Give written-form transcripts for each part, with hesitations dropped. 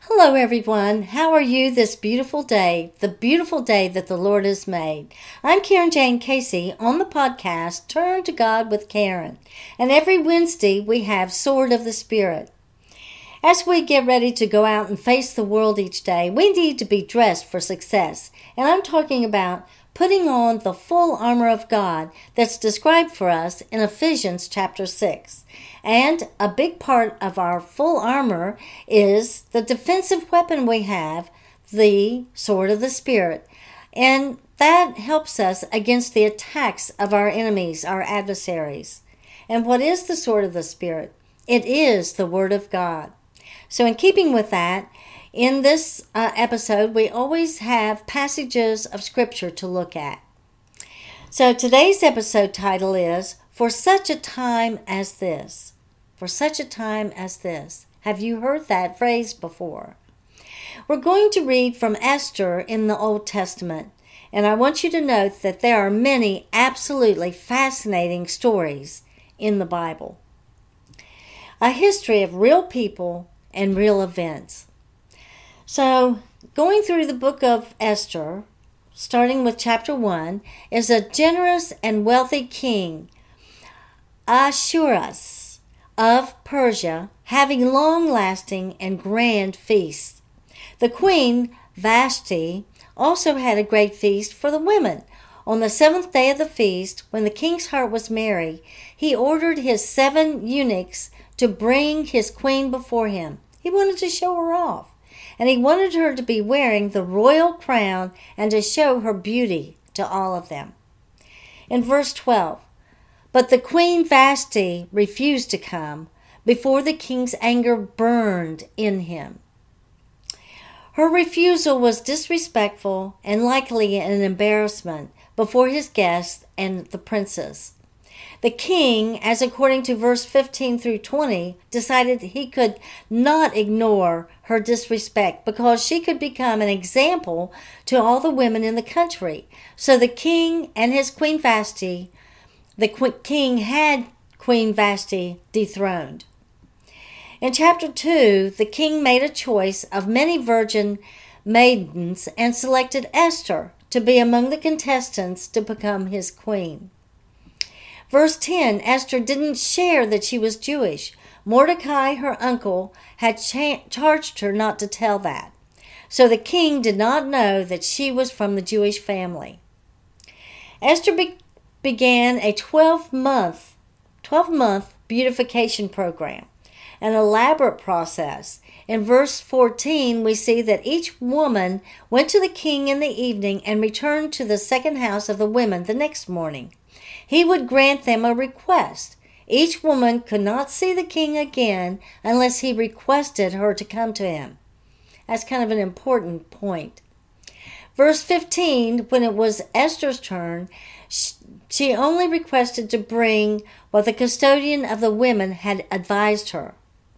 Hello, everyone. How are you this beautiful day, the beautiful day that the Lord has made? I'm Karen Jane Casey on the podcast Turn to God with Karen. And every Wednesday we have Sword of the Spirit. As we get ready to go out and face the world each day, we need to be dressed for success. And I'm talking about putting on the full armor of God that's described for us in Ephesians chapter 6. And a big part of our full armor is the defensive weapon we have, the Sword of the Spirit. And that helps us against the attacks of our enemies, our adversaries. And what is the Sword of the Spirit? It is the Word of God. So in keeping with that, in this episode, we always have passages of Scripture to look at. So today's episode title is, For Such a Time as This. For such a time as this. Have you heard that phrase before? We're going to read from Esther in the Old Testament, and I want you to note that there are many absolutely fascinating stories in the Bible. A history of real people and real events. So, going through the book of Esther, starting with chapter 1, is a generous and wealthy king, Ahasuerus of Persia, having long-lasting and grand feasts. The queen, Vashti, also had a great feast for the women. On the 7th day of the feast, when the king's heart was merry, he ordered his 7 eunuchs to bring his queen before him. He wanted to show her off. And he wanted her to be wearing the royal crown and to show her beauty to all of them. In verse 12, But the queen Vashti refused to come before the king's anger burned in him. Her refusal was disrespectful and likely an embarrassment before his guests and the princess. The king, as according to verse 15 through 20, decided he could not ignore her disrespect because she could become an example to all the women in the country. So the king and his Queen Vashti, the king had Queen Vashti dethroned. In chapter 2, the king made a choice of many virgin maidens and selected Esther to be among the contestants to become his queen. Verse 10, Esther didn't share that she was Jewish. Mordecai, her uncle, had charged her not to tell that. So the king did not know that she was from the Jewish family. Esther began a 12-month beautification program, an elaborate process. In verse 14, we see that each woman went to the king in the evening and returned to the second house of the women the next morning. He would grant them a request. Each woman could not see the king again unless he requested her to come to him. That's kind of an important point. Verse 15, when it was Esther's turn, she only requested to bring what the custodian of the women had advised her.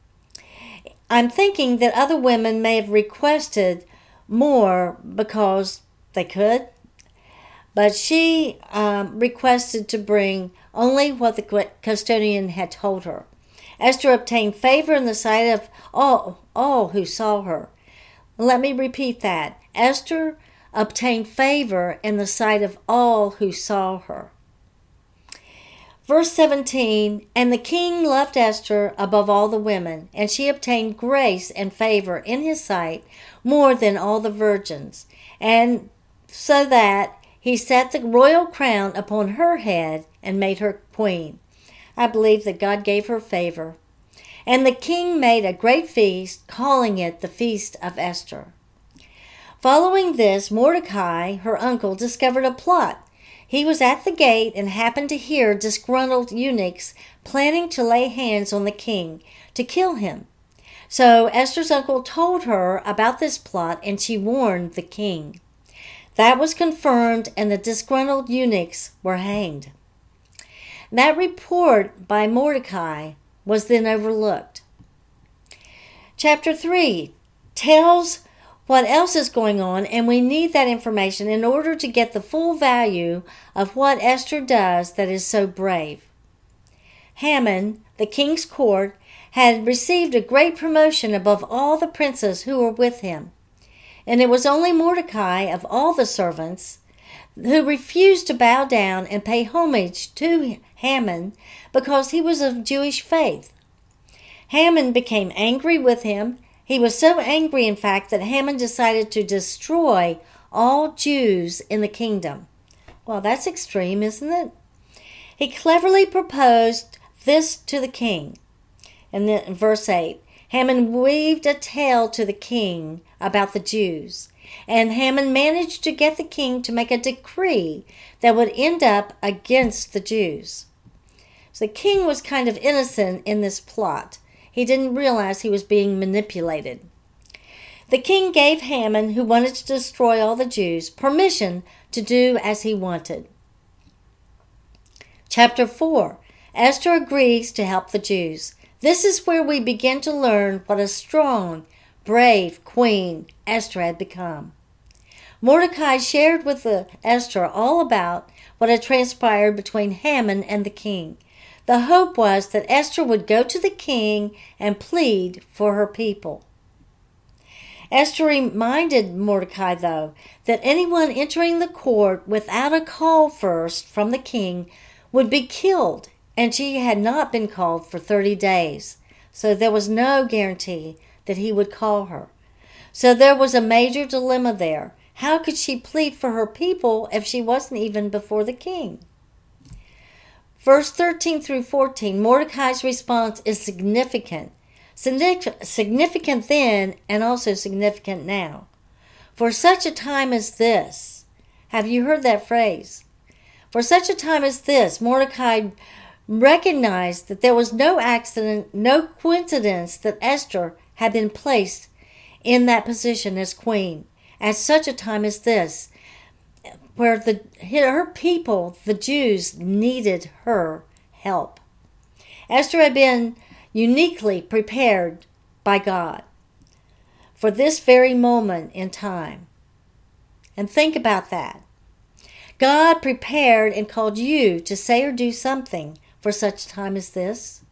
I'm thinking that other women may have requested more because they could, but she requested to bring only what the custodian had told her. Esther obtained favor in the sight of all who saw her. Let me repeat that. Esther obtained favor in the sight of all who saw her. Verse 17, And the king loved Esther above all the women, and she obtained grace and favor in his sight more than all the virgins, and so that he set the royal crown upon her head and made her queen. I believe that God gave her favor. And the king made a great feast, calling it the Feast of Esther. Following this, Mordecai, her uncle, discovered a plot. He was at the gate and happened to hear disgruntled eunuchs planning to lay hands on the king to kill him. So Esther's uncle told her about this plot, and she warned the king. That was confirmed, and the disgruntled eunuchs were hanged. That report by Mordecai was then overlooked. Chapter 3 tells what else is going on, and we need that information in order to get the full value of what Esther does that is so brave. Haman, the king's court, had received a great promotion above all the princes who were with him. And it was only Mordecai of all the servants who refused to bow down and pay homage to Haman because he was of Jewish faith. Haman became angry with him. He was so angry, in fact, that Haman decided to destroy all Jews in the kingdom. Well, that's extreme, isn't it? He cleverly proposed this to the king. And then in verse 8, Haman weaved a tale to the king about the Jews. And Haman managed to get the king to make a decree that would end up against the Jews. So the king was kind of innocent in this plot. He didn't realize he was being manipulated. The king gave Haman, who wanted to destroy all the Jews, permission to do as he wanted. Chapter 4. Esther agrees to help the Jews. This is where we begin to learn what a strong, brave queen Esther had become. Mordecai shared with Esther all about what had transpired between Haman and the king. The hope was that Esther would go to the king and plead for her people. Esther reminded Mordecai, though, that anyone entering the court without a call first from the king would be killed, and she had not been called for 30 days, so there was no guarantee that he would call her. So there was a major dilemma there. How could she plead for her people if she wasn't even before the king? Verse 13 through 14, Mordecai's response is significant. Significant then and also significant now. For such a time as this. Have you heard that phrase? For such a time as this, Mordecai recognized that there was no accident, no coincidence that Esther had been placed in that position as queen at such a time as this, where her people, the Jews, needed her help. Esther had been uniquely prepared by God for this very moment in time. And think about that. God prepared and called you to say or do something for such time as this.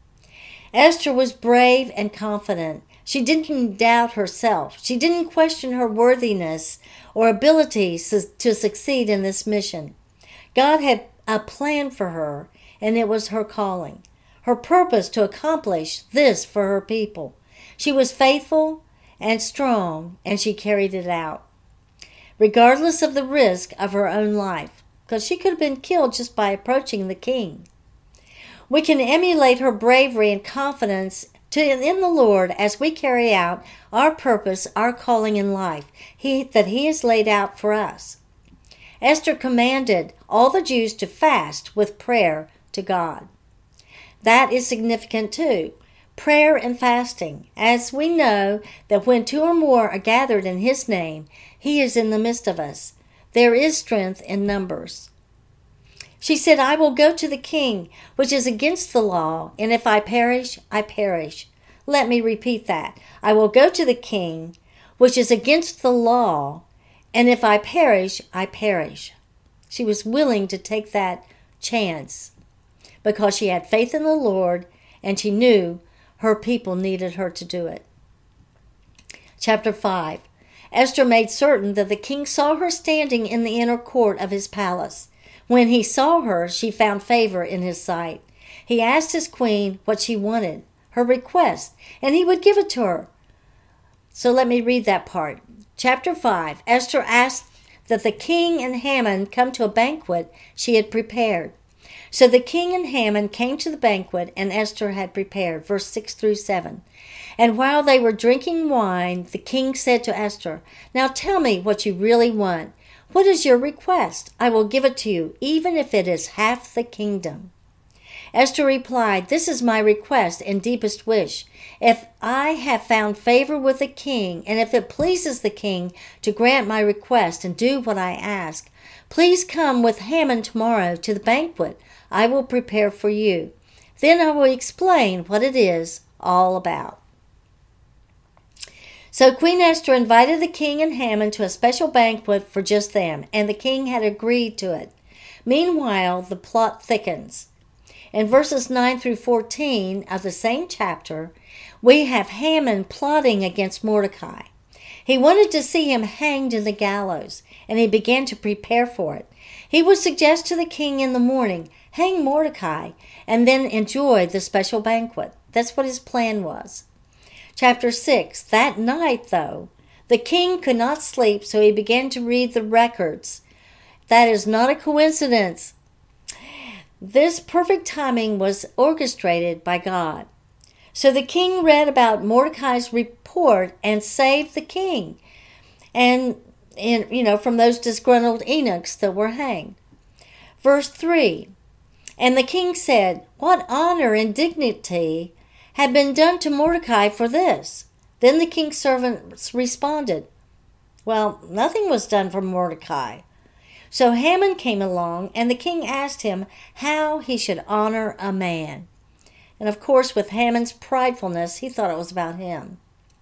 Esther was brave and confident. She didn't doubt herself. She didn't question her worthiness or abilities to succeed in this mission. God had a plan for her, and it was her calling, her purpose to accomplish this for her people. She was faithful and strong, and she carried it out, regardless of the risk of her own life, because she could have been killed just by approaching the king. We can emulate her bravery and confidence in the Lord as we carry out our purpose, our calling in life that He has laid out for us. Esther commanded all the Jews to fast with prayer to God. That is significant too. Prayer and fasting, as we know that when 2 or more are gathered in His name, He is in the midst of us. There is strength in numbers. She said, I will go to the king, which is against the law, and if I perish, I perish. Let me repeat that. I will go to the king, which is against the law, and if I perish, I perish. She was willing to take that chance because she had faith in the Lord, and she knew her people needed her to do it. Chapter 5. Esther made certain that the king saw her standing in the inner court of his palace. When he saw her, she found favor in his sight. He asked his queen what she wanted, her request, and he would give it to her. So let me read that part. Chapter 5. Esther asked that the king and Haman come to a banquet she had prepared. So the king and Haman came to the banquet and Esther had prepared. Verse 6 through 7. And while they were drinking wine, the king said to Esther, Now tell me what you really want. What is your request? I will give it to you, even if it is half the kingdom. Esther replied, This is my request and deepest wish. If I have found favor with the king, and if it pleases the king to grant my request and do what I ask, please come with Haman tomorrow to the banquet I will prepare for you. Then I will explain what it is all about. So Queen Esther invited the king and Haman to a special banquet for just them, and the king had agreed to it. Meanwhile, the plot thickens. In verses 9 through 14 of the same chapter, we have Haman plotting against Mordecai. He wanted to see him hanged in the gallows, and he began to prepare for it. He would suggest to the king in the morning, hang Mordecai, and then enjoy the special banquet. That's what his plan was. Chapter 6. That night, though, the king could not sleep, so he began to read the records. That is not a coincidence. This perfect timing was orchestrated by God. So the king read about Mordecai's report and saved the king. And from those disgruntled eunuchs that were hanged. Verse 3. And the king said, what honor and dignity had been done to Mordecai for this? Then the king's servants responded, well, nothing was done for Mordecai. So Haman came along, and the king asked him how he should honor a man. And of course, with Haman's pridefulness, he thought it was about him.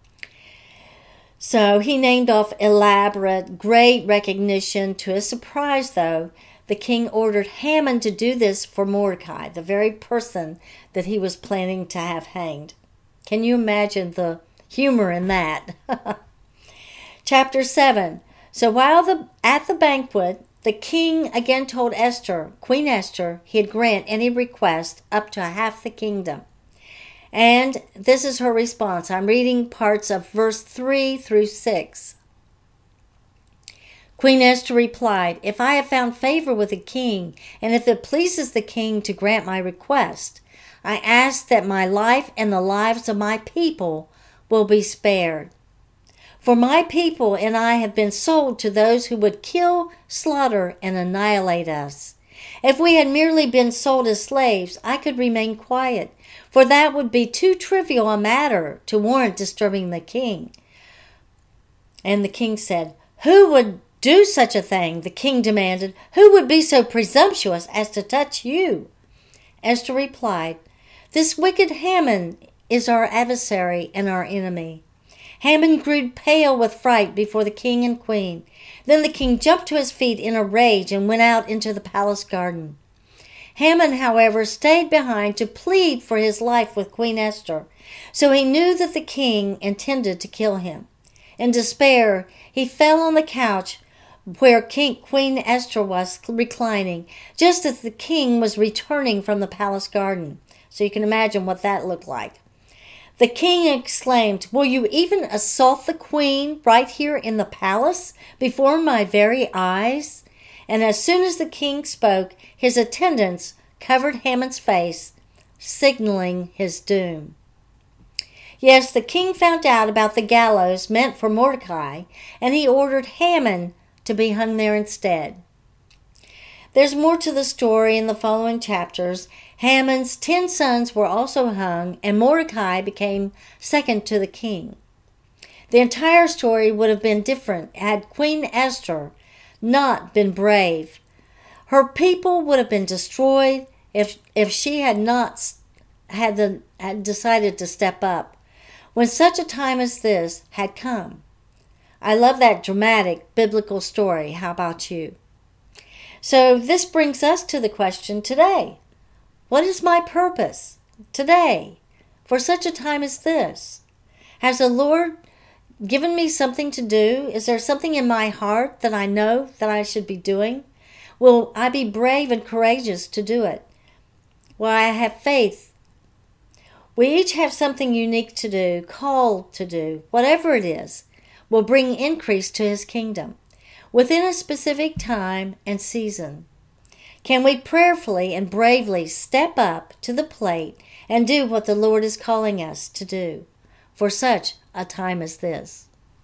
So he named off elaborate, great recognition. To his surprise, though, the king ordered Haman to do this for Mordecai, the very person that he was planning to have hanged. Can you imagine the humor in that? Chapter 7. So while at the banquet, the king again told Esther, Queen Esther, he'd grant any request up to half the kingdom. And this is her response. I'm reading parts of verse 3 through 6. Queen Esther replied, if I have found favor with the king, and if it pleases the king to grant my request, I ask that my life and the lives of my people will be spared. For my people and I have been sold to those who would kill, slaughter, and annihilate us. If we had merely been sold as slaves, I could remain quiet, for that would be too trivial a matter to warrant disturbing the king. And the king said, who would do such a thing? The king demanded. Who would be so presumptuous as to touch you? Esther replied, this wicked Haman is our adversary and our enemy. Haman grew pale with fright before the king and queen. Then the king jumped to his feet in a rage and went out into the palace garden. Haman, however, stayed behind to plead for his life with Queen Esther, so he knew that the king intended to kill him. In despair, he fell on the couch where Queen Esther was reclining, just as the king was returning from the palace garden. So you can imagine what that looked like. The king exclaimed, will you even assault the queen right here in the palace before my very eyes? And as soon as the king spoke, his attendants covered Haman's face, signaling his doom. Yes, the king found out about the gallows meant for Mordecai, and he ordered Haman to be hung there instead. There's more to the story in the following chapters. Haman's 10 sons were also hung, and Mordecai became second to the king. The entire story would have been different had Queen Esther not been brave. Her people would have been destroyed if she had not had decided to step up when such a time as this had come. I love that dramatic biblical story. How about you? So this brings us to the question today. What is my purpose today for such a time as this? Has the Lord given me something to do? Is there something in my heart that I know that I should be doing? Will I be brave and courageous to do it? Will I have faith? We each have something unique to do, called to do. Whatever it is, will bring increase to His kingdom within a specific time and season. Can we prayerfully and bravely step up to the plate and do what the Lord is calling us to do for such a time as this?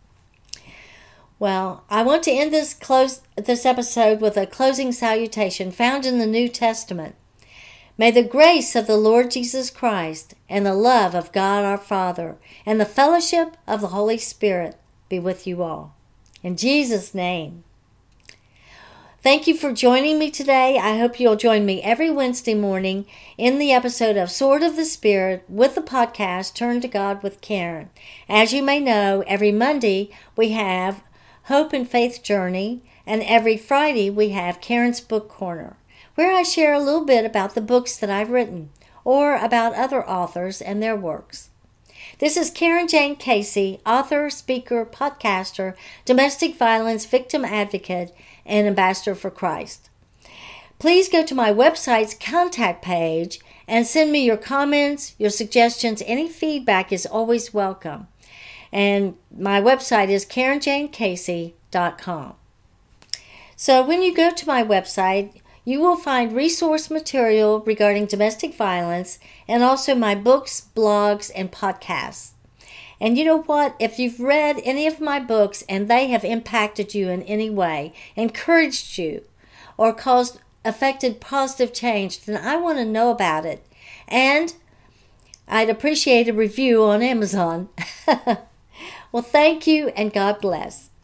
Well, I want to end this episode with a closing salutation found in the New Testament. May the grace of the Lord Jesus Christ and the love of God our Father and the fellowship of the Holy Spirit be with you all. In Jesus' name. Thank you for joining me today. I hope you'll join me every Wednesday morning in the episode of Sword of the Spirit with the podcast Turn to God with Karen. As you may know, every Monday we have Hope and Faith Journey, and every Friday we have Karen's Book Corner, where I share a little bit about the books that I've written or about other authors and their works. This is Karen Jane Casey, author, speaker, podcaster, domestic violence victim advocate, and ambassador for Christ. Please go to my website's contact page and send me your comments, your suggestions. Any feedback is always welcome. And my website is KarenJaneCasey.com. So when you go to my website, you will find resource material regarding domestic violence and also my books, blogs, and podcasts. And you know what? If you've read any of my books and they have impacted you in any way, encouraged you, or affected positive change, then I want to know about it. And I'd appreciate a review on Amazon. Well, thank you and God bless.